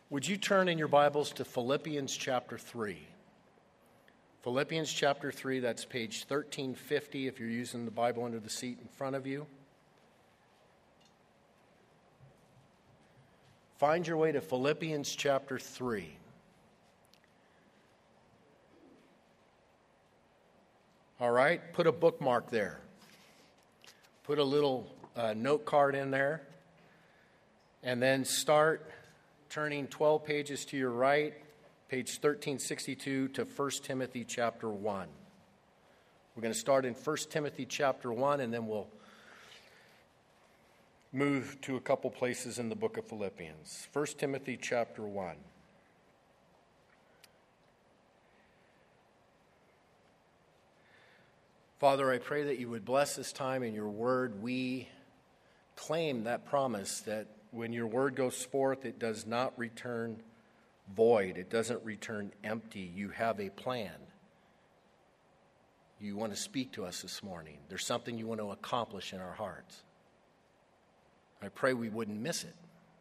Would you turn in your Bibles to Philippians chapter 3? Philippians chapter 3, that's page 1350 if you're using the Bible under the seat in front of you. Find your way to Philippians chapter 3. All right, put a bookmark there. Put a little note card in there. And then start turning 12 pages to your right, page 1362 to 1 Timothy chapter 1. We're going to start in 1 Timothy chapter 1, and then we'll move to a couple places in the book of Philippians. 1 Timothy chapter 1. Father, I pray that you would bless this time in your word. We claim that promise that when your word goes forth, it does not return void. It doesn't return empty. You have a plan. You want to speak to us this morning. There's something you want to accomplish in our hearts. I pray we wouldn't miss it.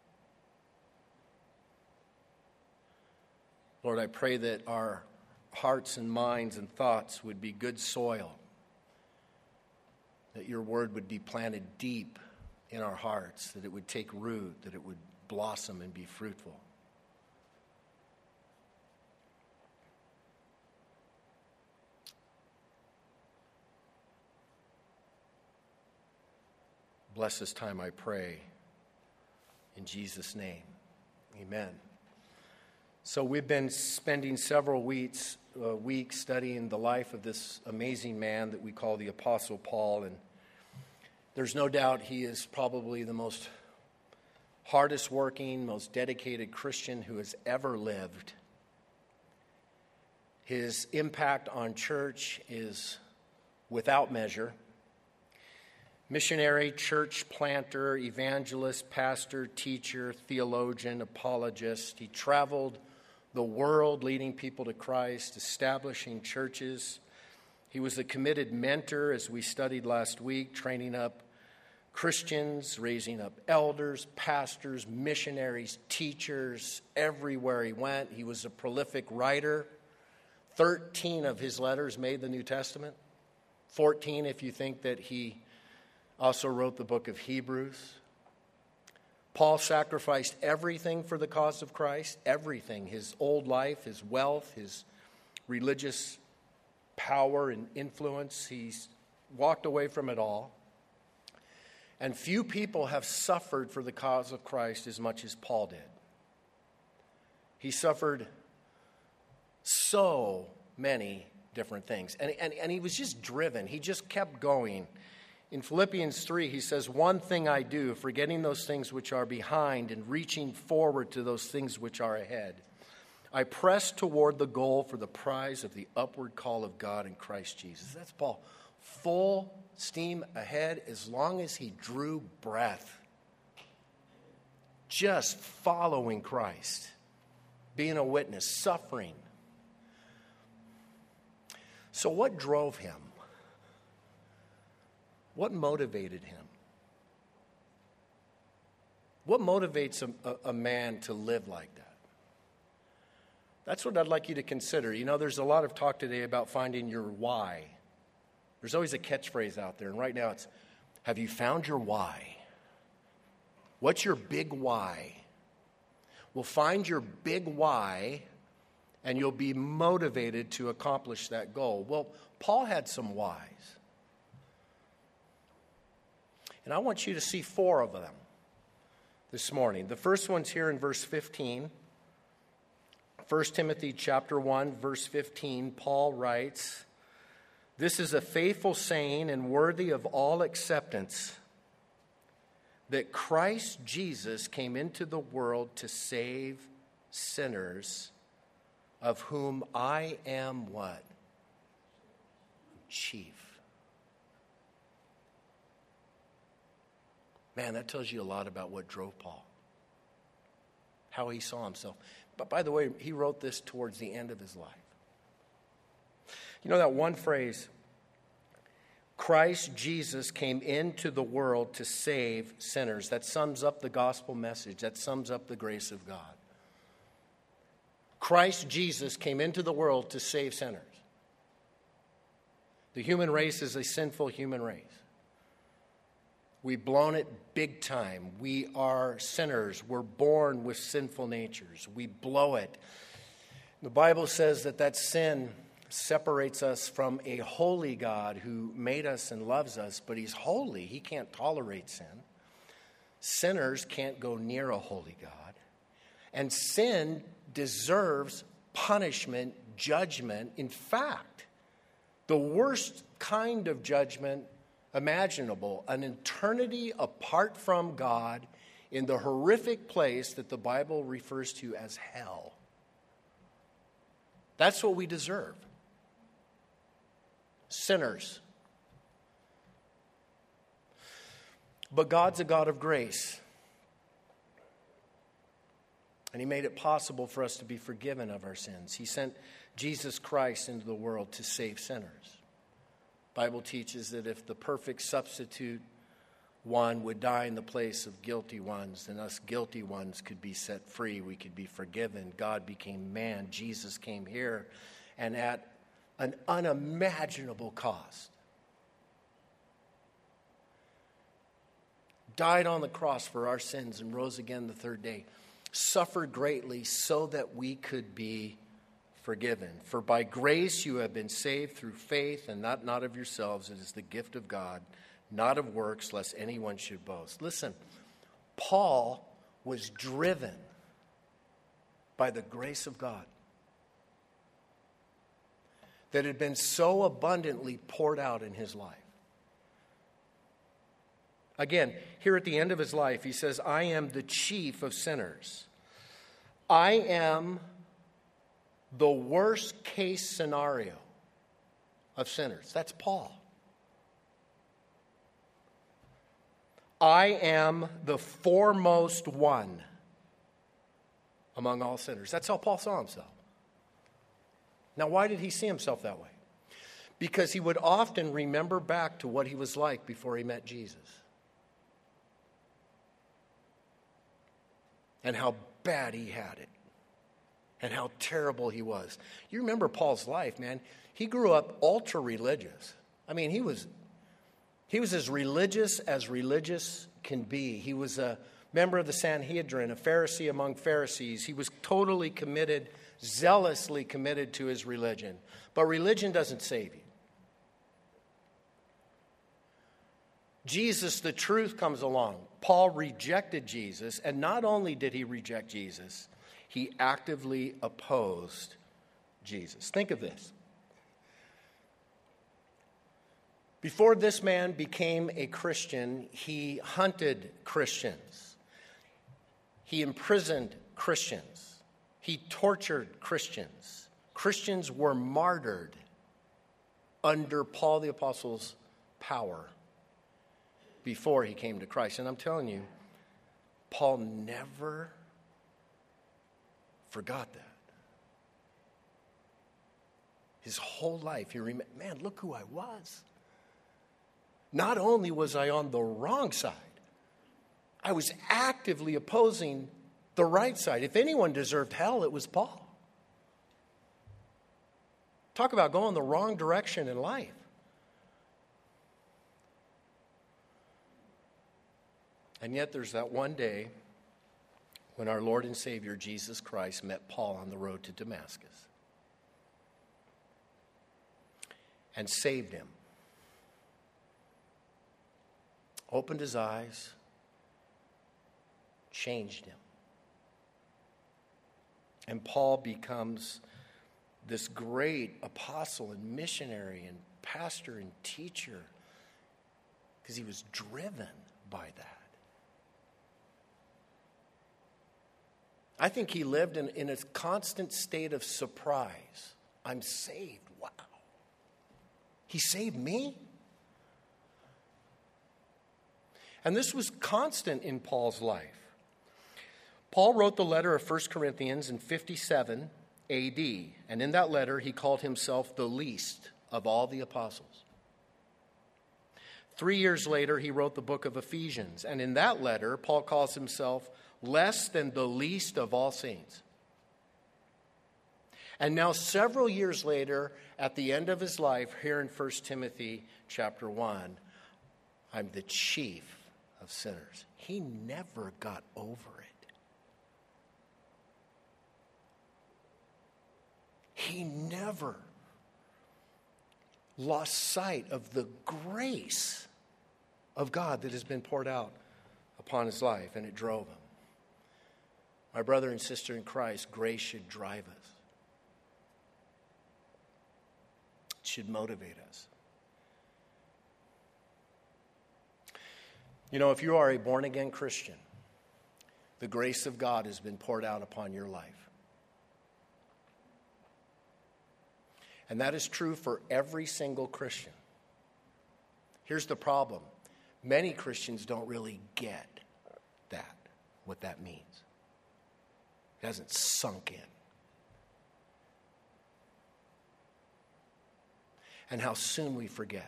Lord, I pray that our hearts and minds and thoughts would be good soil, that your word would be planted deep in our hearts, that it would take root, that it would blossom and be fruitful. Bless this time, I pray, in Jesus' name. Amen. So we've been spending several weeks studying the life of this amazing man that we call the Apostle Paul, and there's no doubt he is probably the most hardest working, most dedicated Christian who has ever lived. His impact on church is without measure. Missionary, church planter, evangelist, pastor, teacher, theologian, apologist. He traveled the world leading people to Christ, establishing churches. He was a committed mentor, as we studied last week, training up Christians, raising up elders, pastors, missionaries, teachers, everywhere he went. He was a prolific writer. 13 of his letters made the New Testament. 14 if you think that he also wrote the book of Hebrews. Paul sacrificed everything for the cause of Christ, everything, his old life, his wealth, his religious power and influence. He's walked away from it all. And few people have suffered for the cause of Christ as much as Paul did. He suffered so many different things. And he was just driven. He just kept going. In Philippians 3, he says, "One thing I do, forgetting those things which are behind and reaching forward to those things which are ahead. I press toward the goal for the prize of the upward call of God in Christ Jesus." That's Paul. Full steam ahead as long as he drew breath. Just following Christ. Being a witness, suffering. So what drove him? What motivated him? What motivates a man to live like that? That's what I'd like you to consider. You know, there's a lot of talk today about finding your why. There's always a catchphrase out there, and right now it's, have you found your why? What's your big why? Well, find your big why, and you'll be motivated to accomplish that goal. Well, Paul had some whys. And I want you to see 4 of them this morning. The first one's here in verse 15. 1 Timothy chapter 1, verse 15, Paul writes, "This is a faithful saying and worthy of all acceptance, that Christ Jesus came into the world to save sinners, of whom I am" what? Chief. Man, that tells you a lot about what drove Paul, how he saw himself. But by the way, he wrote this towards the end of his life. You know that one phrase, Christ Jesus came into the world to save sinners. That sums up the gospel message. That sums up the grace of God. Christ Jesus came into the world to save sinners. The human race is a sinful human race. We've blown it big time. We are sinners. We're born with sinful natures. We blow it. The Bible says that sin separates us from a holy God who made us and loves us, but he's holy. He can't tolerate sin. Sinners can't go near a holy God. And sin deserves punishment, judgment. In fact, the worst kind of judgment imaginable, an eternity apart from God in the horrific place that the Bible refers to as hell. That's what we deserve. Sinners. But God's a God of grace. And he made it possible for us to be forgiven of our sins. He sent Jesus Christ into the world to save sinners. The Bible teaches that if the perfect substitute one would die in the place of guilty ones, then us guilty ones could be set free. We could be forgiven. God became man. Jesus came here, and at an unimaginable cost, died on the cross for our sins and rose again the third day, suffered greatly so that we could be forgiven. For by grace you have been saved through faith, and not of yourselves. It is the gift of God, not of works, lest anyone should boast. Listen, Paul was driven by the grace of God that had been so abundantly poured out in his life. Again, here at the end of his life, he says, I am the chief of sinners. I am the worst case scenario of sinners. That's Paul. I am the foremost one among all sinners. That's how Paul saw himself. Now, why did he see himself that way? Because he would often remember back to what he was like before he met Jesus. And how bad he had it. And how terrible he was. You remember Paul's life, man. He grew up ultra religious. I mean, he was as religious can be. He was a member of the Sanhedrin, a Pharisee among Pharisees. He was totally committed, zealously committed to his religion. But religion doesn't save you. Jesus, the truth, comes along. Paul rejected Jesus, and not only did he reject Jesus, he actively opposed Jesus. Think of this. Before this man became a Christian, he hunted Christians. He imprisoned Christians. He tortured Christians. Christians were martyred under Paul the Apostle's power before he came to Christ. And I'm telling you, Paul never forgot that. His whole life, he remembered, man, look who I was. Not only was I on the wrong side, I was actively opposing the right side. If anyone deserved hell, it was Paul. Talk about going the wrong direction in life. And yet there's that one day when our Lord and Savior Jesus Christ met Paul on the road to Damascus and saved him. Opened his eyes, changed him. And Paul becomes this great apostle and missionary and pastor and teacher because he was driven by that. I think he lived in a constant state of surprise. I'm saved. Wow. He saved me? And this was constant in Paul's life. Paul wrote the letter of 1 Corinthians in 57 AD. And in that letter, he called himself the least of all the apostles. 3 years later, he wrote the book of Ephesians. And in that letter, Paul calls himself less than the least of all saints. And now several years later, at the end of his life, here in 1 Timothy chapter 1, I'm the chief of sinners. He never got over it. He never lost sight of the grace of God that has been poured out upon his life, and it drove him. My brother and sister in Christ, grace should drive us. It should motivate us. You know, if you are a born-again Christian, the grace of God has been poured out upon your life. And that is true for every single Christian. Here's the problem. Many Christians don't really get that, what that means. It hasn't sunk in. And how soon we forget.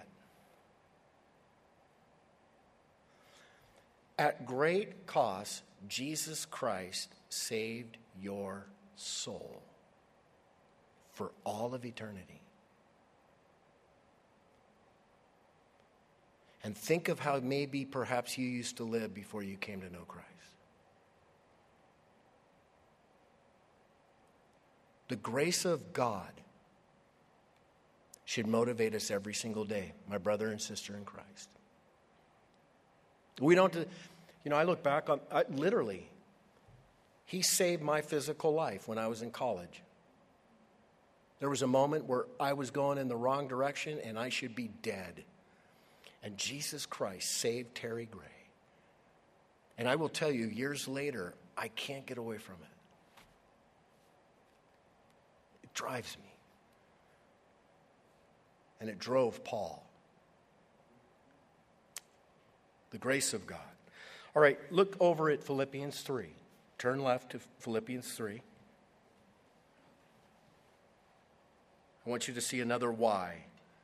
At great cost, Jesus Christ saved your soul for all of eternity. And think of how maybe perhaps you used to live before you came to know Christ. The grace of God should motivate us every single day, my brother and sister in Christ. We don't, I look back on, literally, he saved my physical life when I was in college. There was a moment where I was going in the wrong direction and I should be dead. And Jesus Christ saved Terry Gray. And I will tell you, years later, I can't get away from it. It drives me. And it drove Paul. The grace of God. All right, look over at Philippians 3. Turn left to Philippians 3. I want you to see another why.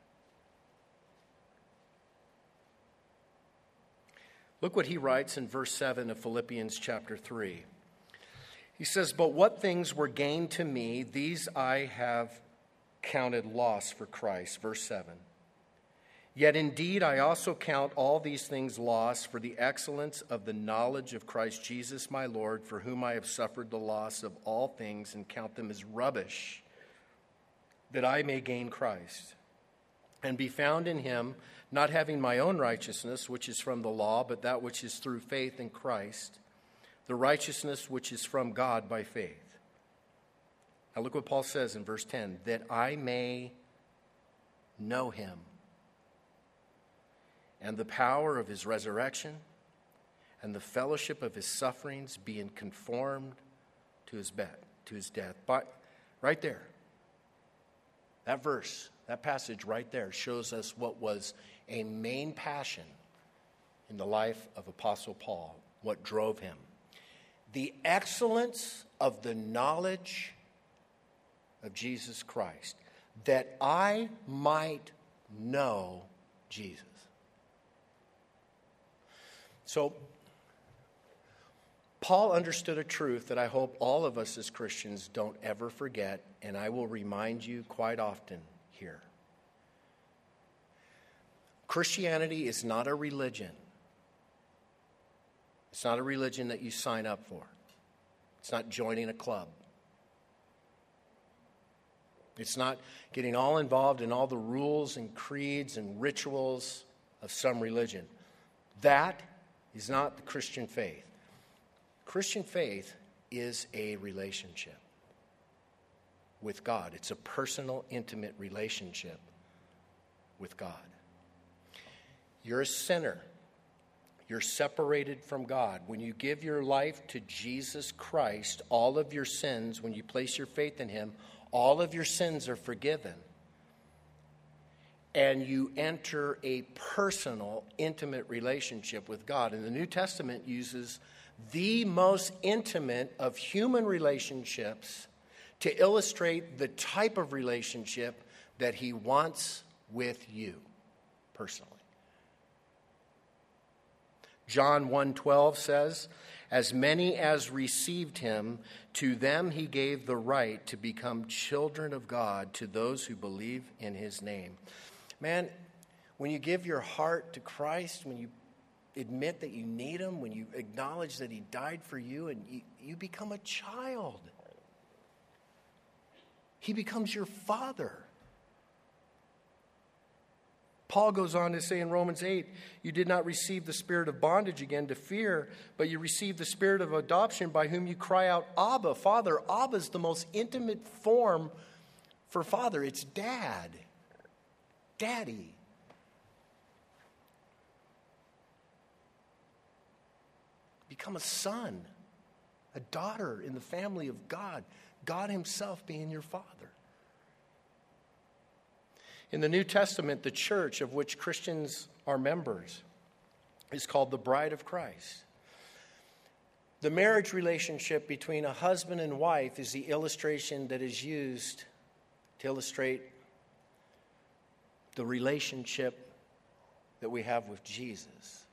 Look what he writes in verse 7 of Philippians chapter 3. He says, "But what things were gained to me, these I have counted loss for Christ." Verse 7. "Yet indeed I also count all these things loss for the excellence of the knowledge of Christ Jesus my Lord, for whom I have suffered the loss of all things and count them as rubbish, that I may gain Christ and be found in him, not having my own righteousness, which is from the law, but that which is through faith in Christ, the righteousness which is from God by faith." Now look what Paul says in verse 10, "that I may know him and the power of his resurrection and the fellowship of his sufferings, being conformed to his death." But right there, that verse, that passage right there shows us what was a main passion in the life of Apostle Paul, what drove him. The excellence of the knowledge of Jesus Christ, that I might know Jesus. So, Paul understood a truth that I hope all of us as Christians don't ever forget, and I will remind you quite often here. Christianity is not a religion. It's not a religion that you sign up for. It's not joining a club. It's not getting all involved in all the rules and creeds and rituals of some religion. That is not the Christian faith. Christian faith is a relationship with God. It's a personal, intimate relationship with God. You're a sinner. You're separated from God. When you give your life to Jesus Christ, all of your sins, when you place your faith in him, all of your sins are forgiven. And you enter a personal, intimate relationship with God. And the New Testament uses the most intimate of human relationships to illustrate the type of relationship that he wants with you personally. John 1:12 says, As many as received him, to them he gave the right to become children of God, to those who believe in his name. Man, when you give your heart to Christ, when you admit that you need him, when you acknowledge that he died for you, and you become a child. He becomes your father. Paul goes on to say in Romans 8, you did not receive the spirit of bondage again to fear, but you received the spirit of adoption by whom you cry out, Abba, Father. Abba is the most intimate form for father. It's dad, daddy. Become a son, a daughter in the family of God. God himself being your father. In the New Testament, the church of which Christians are members is called the bride of Christ. The marriage relationship between a husband and wife is the illustration that is used to illustrate the relationship that we have with Jesus.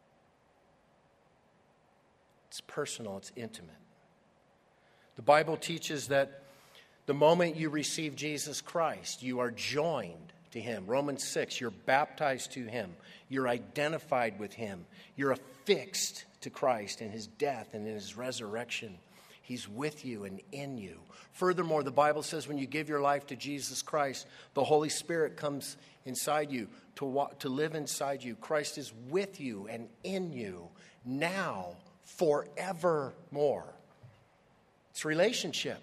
It's personal, it's intimate. The Bible teaches that the moment you receive Jesus Christ, you are joined to him. Romans 6, you're baptized to him. You're identified with him. You're affixed to Christ in his death and in his resurrection. He's with you and in you. Furthermore, the Bible says when you give your life to Jesus Christ, the Holy Spirit comes inside you to live inside you. Christ is with you and in you now, forevermore. It's relationship.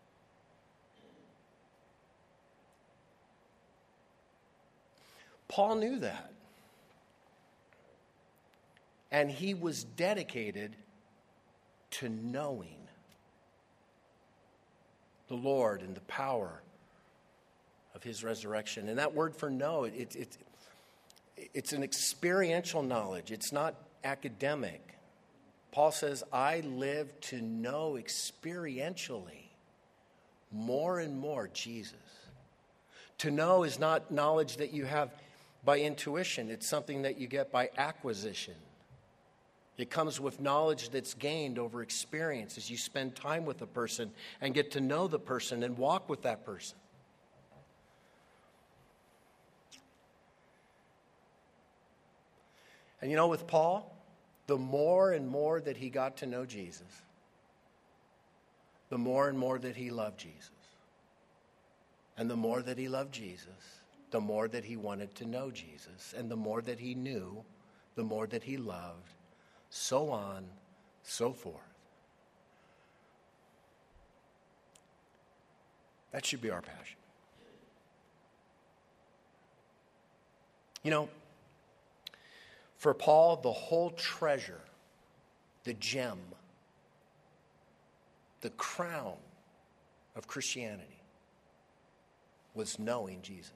Paul knew that. And he was dedicated to knowing the Lord and the power of his resurrection. And that word for know, it's an experiential knowledge. It's not academic. Paul says, I live to know experientially more and more Jesus. To know is not knowledge that you have by intuition. It's something that you get by acquisition. It comes with knowledge that's gained over experience as you spend time with a person and get to know the person and walk with that person. And you know, with Paul, the more and more that he got to know Jesus, the more and more that he loved Jesus. And the more that he loved Jesus, the more that he wanted to know Jesus. And the more that he knew, the more that he loved, so on, so forth. That should be our passion. You know, for Paul, the whole treasure, the gem, the crown of Christianity was knowing Jesus.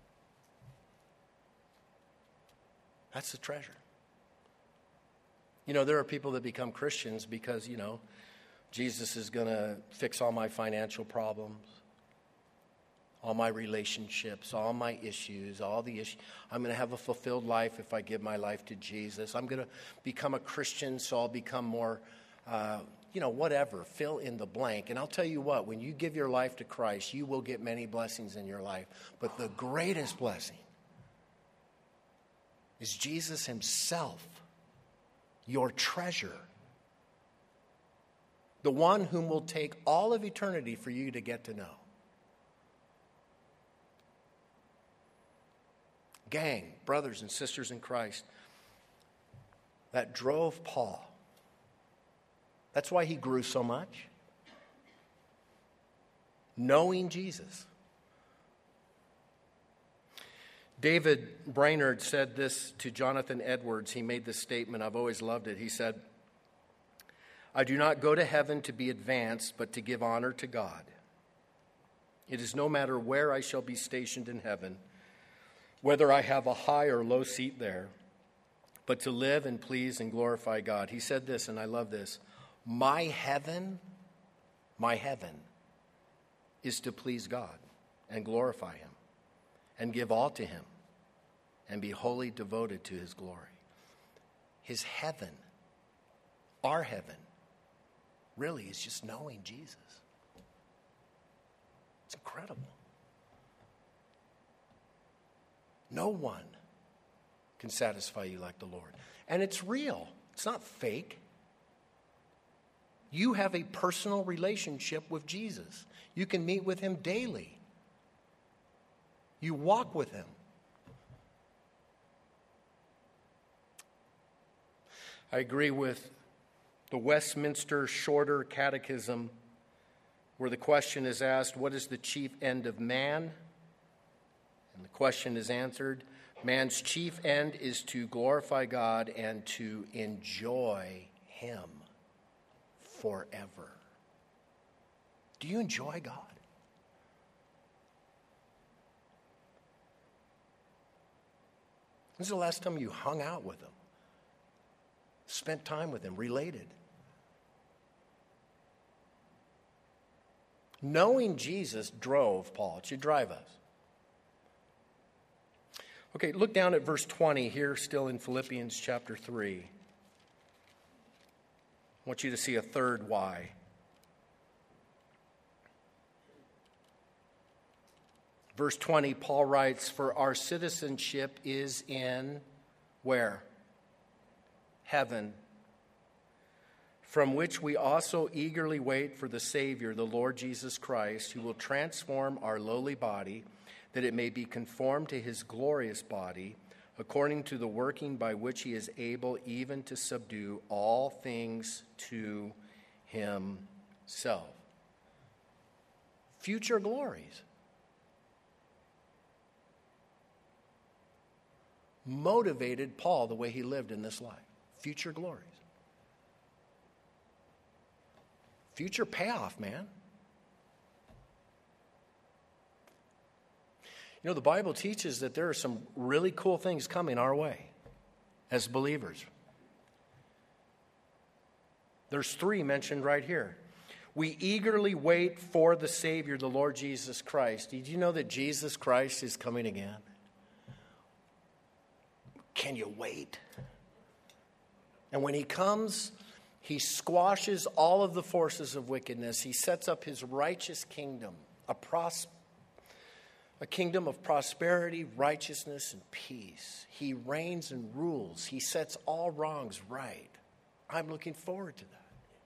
That's the treasure. You know, there are people that become Christians because, you know, Jesus is going to fix all my financial problems, all my relationships, all my issues, all the issues. I'm going to have a fulfilled life if I give my life to Jesus. I'm going to become a Christian, so I'll become more, whatever, fill in the blank. And I'll tell you what, when you give your life to Christ, you will get many blessings in your life. But the greatest blessing is Jesus himself, your treasure. The one whom will take all of eternity for you to get to know. Gang, brothers and sisters in Christ, that drove Paul. That's why he grew so much. Knowing Jesus. David Brainerd said this to Jonathan Edwards. He made this statement. I've always loved it. He said, I do not go to heaven to be advanced, but to give honor to God. It is no matter where I shall be stationed in heaven, whether I have a high or low seat there, but to live and please and glorify God. He said this, and I love this. My heaven is to please God and glorify him and give all to him and be wholly devoted to his glory. His heaven, our heaven, really is just knowing Jesus. It's incredible. No one can satisfy you like the Lord. And it's real. It's not fake. You have a personal relationship with Jesus. You can meet with him daily. You walk with him. I agree with the Westminster Shorter Catechism, where the question is asked, what is the chief end of man? And the question is answered, man's chief end is to glorify God and to enjoy him forever. Do you enjoy God? When's the last time you hung out with him? Spent time with him, related? Knowing Jesus drove Paul. It should drive us. Okay, look down at verse 20 here, still in Philippians chapter 3. I want you to see a third why. Verse 20, Paul writes, for our citizenship is in where? Heaven, from which we also eagerly wait for the Savior, the Lord Jesus Christ, who will transform our lowly body, that it may be conformed to his glorious body, according to the working by which he is able even to subdue all things to himself. Future glories. Motivated Paul the way he lived in this life. Future glories. Future payoff, man. You know, the Bible teaches that there are some really cool things coming our way as believers. There's 3 mentioned right here. We eagerly wait for the Savior, the Lord Jesus Christ. Did you know that Jesus Christ is coming again? Can you wait? And when he comes, he squashes all of the forces of wickedness. He sets up his righteous kingdom, a kingdom of prosperity, righteousness, and peace. He reigns and rules. He sets all wrongs right. I'm looking forward to that.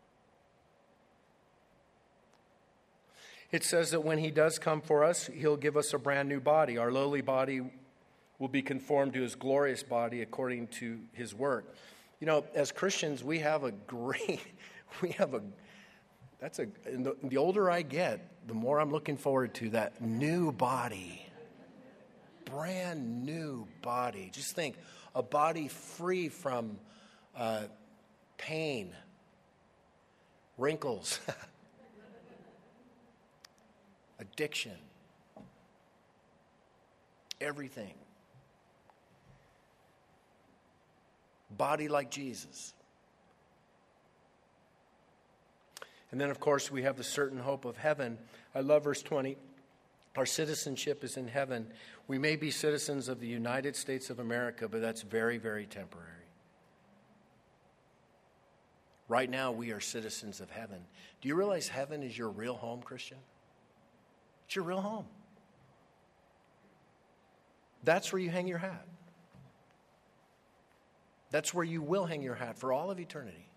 It says that when he does come for us, he'll give us a brand new body. Our lowly body will be conformed to his glorious body according to his work. You know, as Christians, the older I get, the more I'm looking forward to that new body. Brand new body. Just think, a body free from pain, wrinkles, addiction, everything. Body like Jesus. And then, of course, we have the certain hope of heaven. I love verse 20. Our citizenship is in heaven. We may be citizens of the United States of America, but that's very, very temporary. Right now, we are citizens of heaven. Do you realize heaven is your real home, Christian? It's your real home. That's where you hang your hat. That's where you will hang your hat for all of eternity.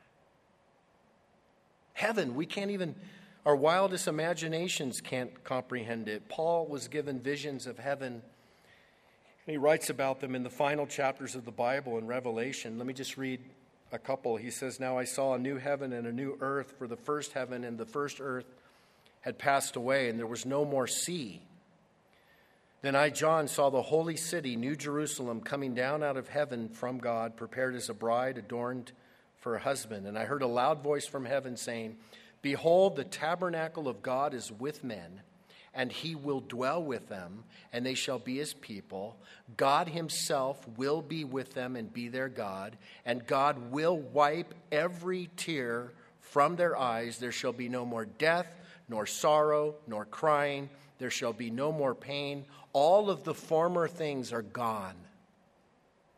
Heaven, we can't even, our wildest imaginations can't comprehend it. Paul was given visions of heaven, and he writes about them in the final chapters of the Bible in Revelation. Let me just read a couple. He says, now I saw a new heaven and a new earth, for the first heaven and the first earth had passed away, and there was no more sea. Then I, John, saw the holy city, New Jerusalem, coming down out of heaven from God, prepared as a bride adorned for her husband. And I heard a loud voice from heaven saying, behold, the tabernacle of God is with men, and he will dwell with them, and they shall be his people. God himself will be with them and be their God, and God will wipe every tear from their eyes. There shall be no more death, nor sorrow, nor crying. There shall be no more pain. All of the former things are gone.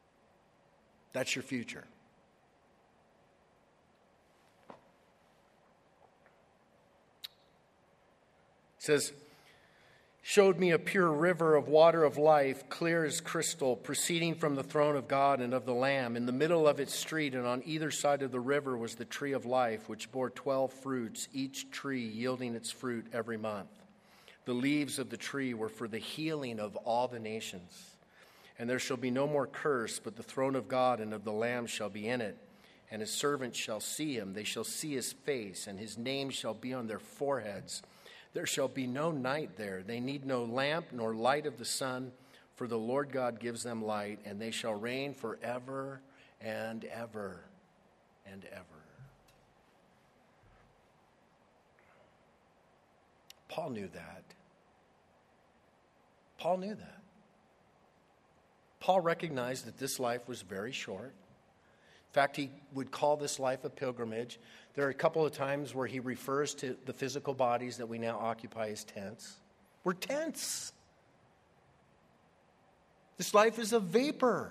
That's your future. says, showed me a pure river of water of life, clear as crystal, proceeding from the throne of God and of the Lamb. In the middle of its street and on either side of the river was the tree of life, which bore 12 fruits, each tree yielding its fruit every month. The leaves of the tree were for the healing of all the nations. And there shall be no more curse, but the throne of God and of the Lamb shall be in it. And his servants shall see him. They shall see his face, and his name shall be on their foreheads. There shall be no night there. They need no lamp nor light of the sun, for the Lord God gives them light, and they shall reign forever and ever and ever. Paul knew that. Paul knew that. Paul recognized that this life was very short. In fact, he would call this life a pilgrimage. There are a couple of times where he refers to the physical bodies that we now occupy as tents. We're tents. This life is a vapor.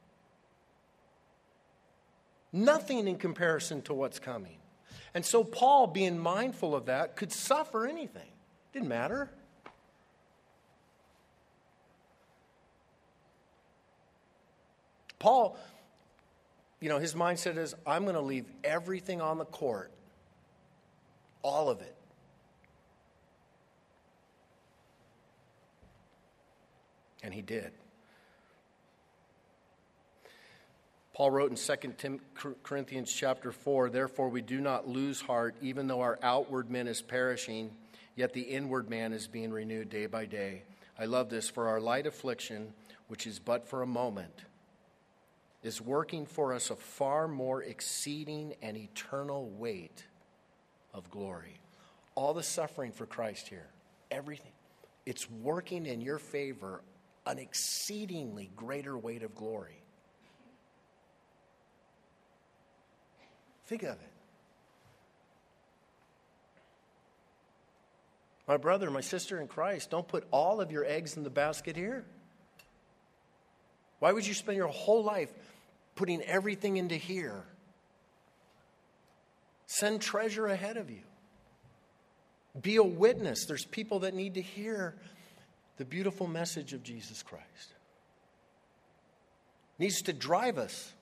Nothing in comparison to what's coming. And so Paul, being mindful of that, could suffer anything. Didn't matter. Paul, his mindset is, I'm going to leave everything on the court. All of it. And he did. Paul wrote in 2 Corinthians chapter 4, therefore we do not lose heart, even though our outward man is perishing, yet the inward man is being renewed day by day. I love this, for our light affliction, which is but for a moment, is working for us a far more exceeding and eternal weight of glory. All the suffering for Christ here, everything, it's working in your favor an exceedingly greater weight of glory. Think of it. My brother, my sister in Christ, don't put all of your eggs in the basket here. Why would you spend your whole life putting everything into here? Send treasure ahead of you. Be a witness. There's people that need to hear the beautiful message of Jesus Christ. It needs to drive us.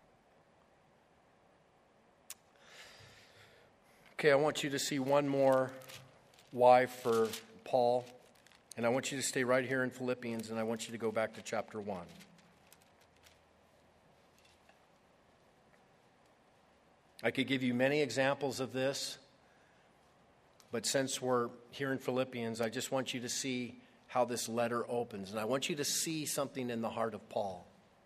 Okay, I want you to see one more why for Paul. And I want you to stay right here in Philippians, and I want you to go back to chapter 1. I could give you many examples of this, but since we're here in Philippians, I just want you to see how this letter opens. And I want you to see something in the heart of Paul.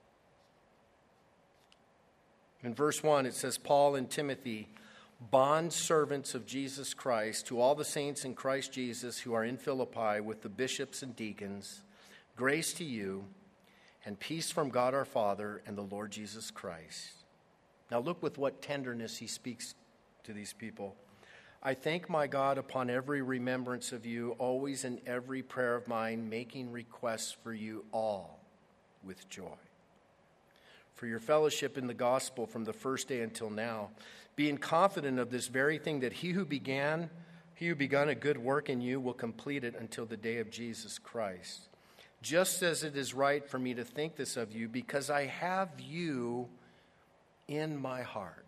In verse 1, it says, Paul and Timothy, bond servants of Jesus Christ, to all the saints in Christ Jesus who are in Philippi with the bishops and deacons, grace to you and peace from God our Father and the Lord Jesus Christ. Now look with what tenderness he speaks to these people. I thank my God upon every remembrance of you, always in every prayer of mine, making requests for you all with joy. For your fellowship in the gospel from the first day until now, being confident of this very thing, that he who begun a good work in you will complete it until the day of Jesus Christ. Just as it is right for me to think this of you, because I have you in my heart,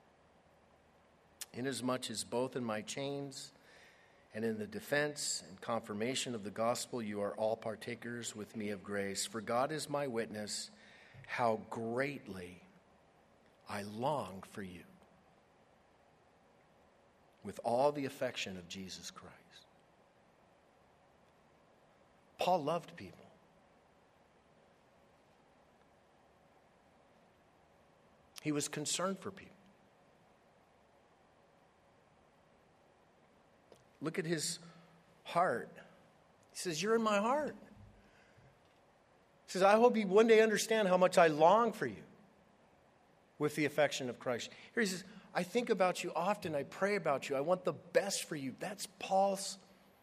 inasmuch as both in my chains and in the defense and confirmation of the gospel you are all partakers with me of grace. For God is my witness, how greatly I long for you with all the affection of Jesus Christ. Paul loved people. He was concerned for people. Look at his heart. He says, you're in my heart. He says, I hope you one day understand how much I long for you with the affection of Christ. Here he says, I think about you often. I pray about you. I want the best for you. That's Paul's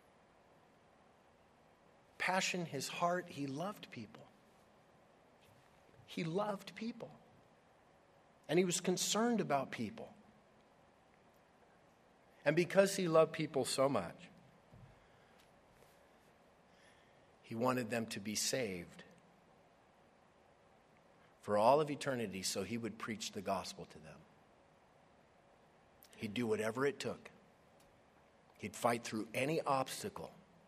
passion, his heart. He loved people. He loved people. And he was concerned about people. And because he loved people so much, He wanted them to be saved for all of eternity, so he would preach the gospel to them. He'd do whatever it took. He'd fight through any obstacle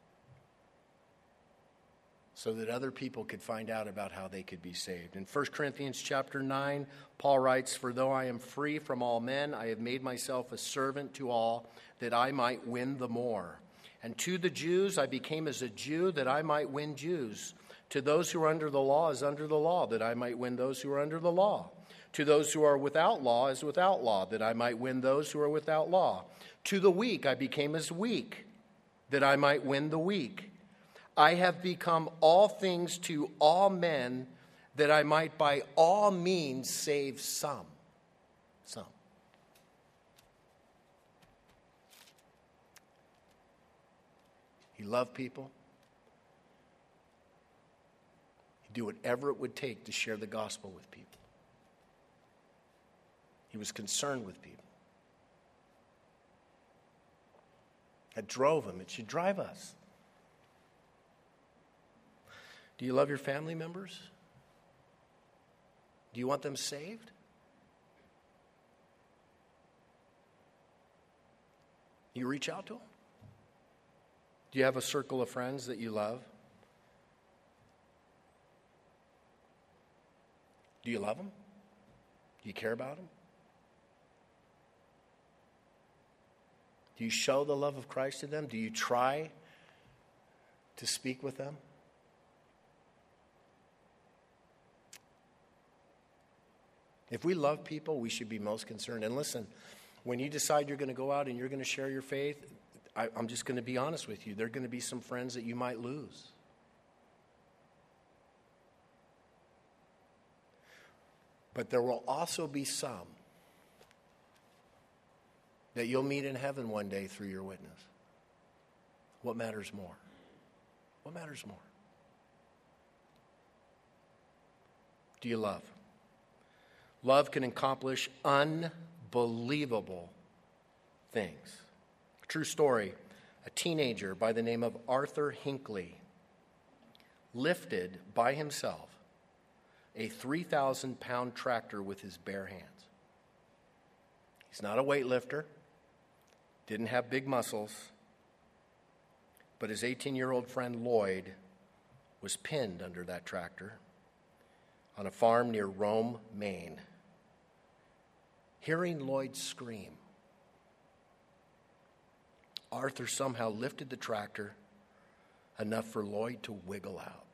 so that other people could find out about how they could be saved. In 1 Corinthians chapter 9, Paul writes, "For though I am free from all men, I have made myself a servant to all, that I might win the more. And to the Jews I became as a Jew, that I might win Jews. To those who are under the law as under the law, that I might win those who are under the law. To those who are without law as without law, that I might win those who are without law. To the weak I became as weak, that I might win the weak. I have become all things to all men, that I might by all means save some." Some. He loved people. He'd do whatever it would take to share the gospel with people. He was concerned with people. That drove him. It should drive us. Do you love your family members? Do you want them saved? You reach out to them? Do you have a circle of friends that you love? Do you love them? Do you care about them? Do you show the love of Christ to them? Do you try to speak with them? If we love people, we should be most concerned. And listen, when you decide you're going to go out and you're going to share your faith, I'm just going to be honest with you. There are going to be some friends that you might lose. But there will also be some that you'll meet in heaven one day through your witness. What matters more? What matters more? Do you love? Love can accomplish unbelievable things. A true story, a teenager by the name of Arthur Hinckley lifted by himself a 3,000-pound tractor with his bare hands. He's not a weightlifter, didn't have big muscles, but his 18-year-old friend Lloyd was pinned under that tractor on a farm near Rome, Maine. Hearing Lloyd scream, Arthur somehow lifted the tractor enough for Lloyd to wiggle out.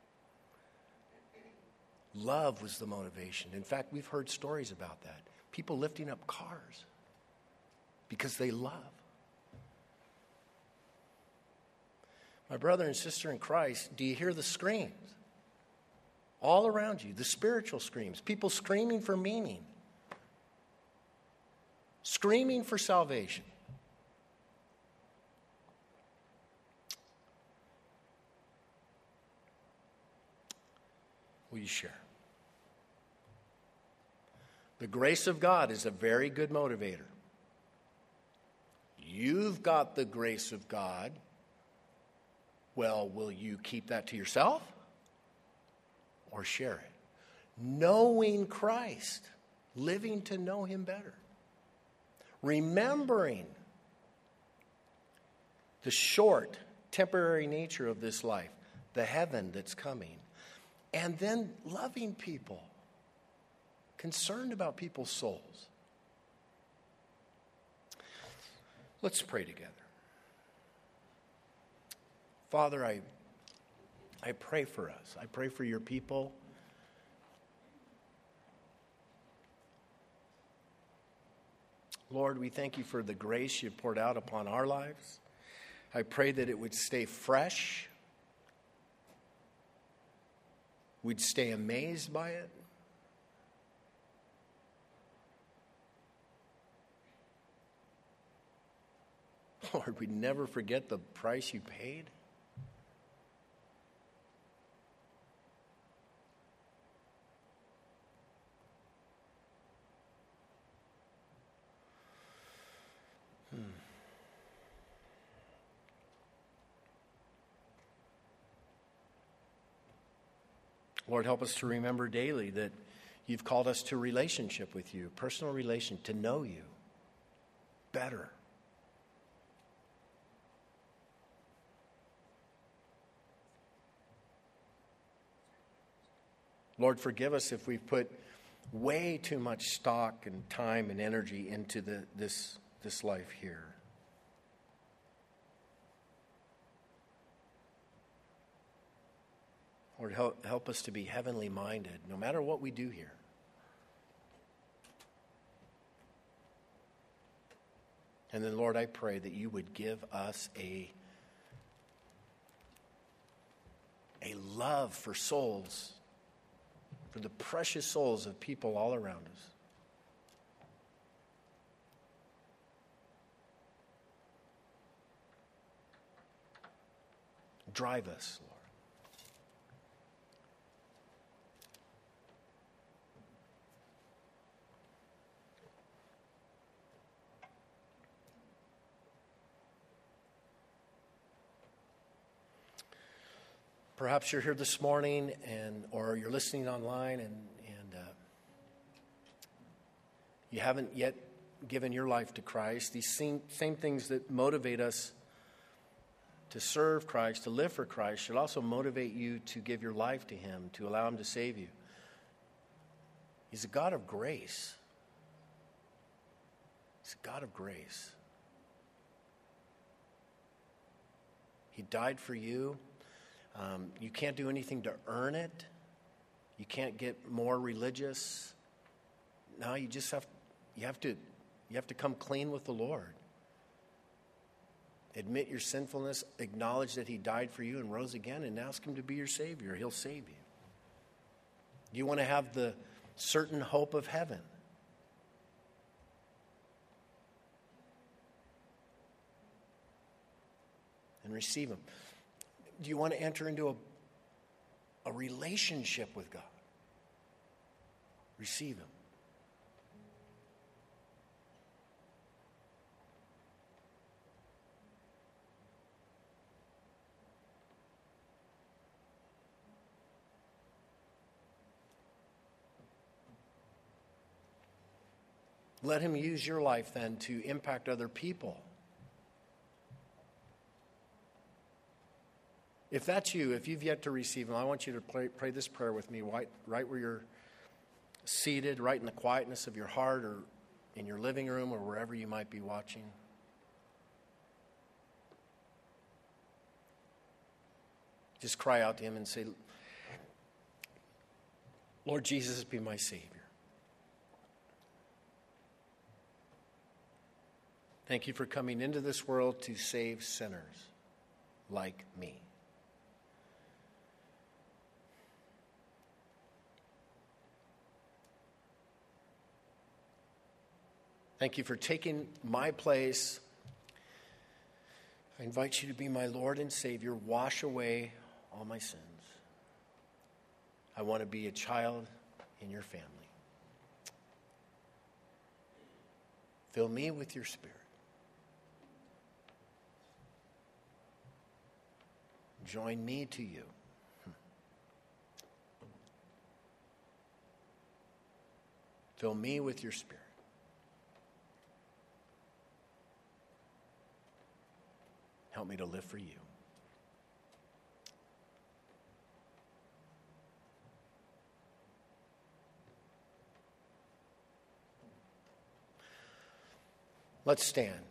Love was the motivation. In fact, we've heard stories about that. People lifting up cars because they love. My brother and sister in Christ, do you hear the screams? All around you, the spiritual screams. People screaming for meaning. Screaming for salvation. Will you share? The grace of God is a very good motivator. You've got the grace of God. Well, will you keep that to yourself or share it? Knowing Christ, living to know him better. Remembering the short, temporary nature of this life, the heaven that's coming, and then loving people, concerned about people's souls. Let's pray together. Father, I pray for us. I pray for your people. Lord, we thank you for the grace you've poured out upon our lives. I pray that it would stay fresh. We'd stay amazed by it. Lord, we'd never forget the price you paid. Lord, help us to remember daily that you've called us to relationship with you, personal relation, to know you better. Lord, forgive us if we've put way too much stock and time and energy into this life here. Lord, help us to be heavenly minded, no matter what we do here. And then, Lord, I pray that you would give us a love for souls, for the precious souls of people all around us. Drive us, Lord. Perhaps you're here this morning, or you're listening online, and you haven't yet given your life to Christ. These same things that motivate us to serve Christ, to live for Christ, should also motivate you to give your life to Him, to allow Him to save you. He's a God of grace. He's a God of grace. He died for you. You can't do anything to earn it. You can't get more religious. No, you just have to come clean with the Lord. Admit your sinfulness, acknowledge that He died for you and rose again, and ask Him to be your Savior. He'll save you. Do you want to have the certain hope of heaven? And receive Him. Do you want to enter into a relationship with God? Receive Him. Let Him use your life then to impact other people. If that's you, if you've yet to receive Him, I want you to pray this prayer with me right where you're seated, right in the quietness of your heart, or in your living room, or wherever you might be watching. Just cry out to Him and say, Lord Jesus, be my Savior. Thank you for coming into this world to save sinners like me. Thank you for taking my place. I invite you to be my Lord and Savior. Wash away all my sins. I want to be a child in your family. Fill me with your Spirit. Join me to you. Fill me with your Spirit. Help me to live for you. Let's stand.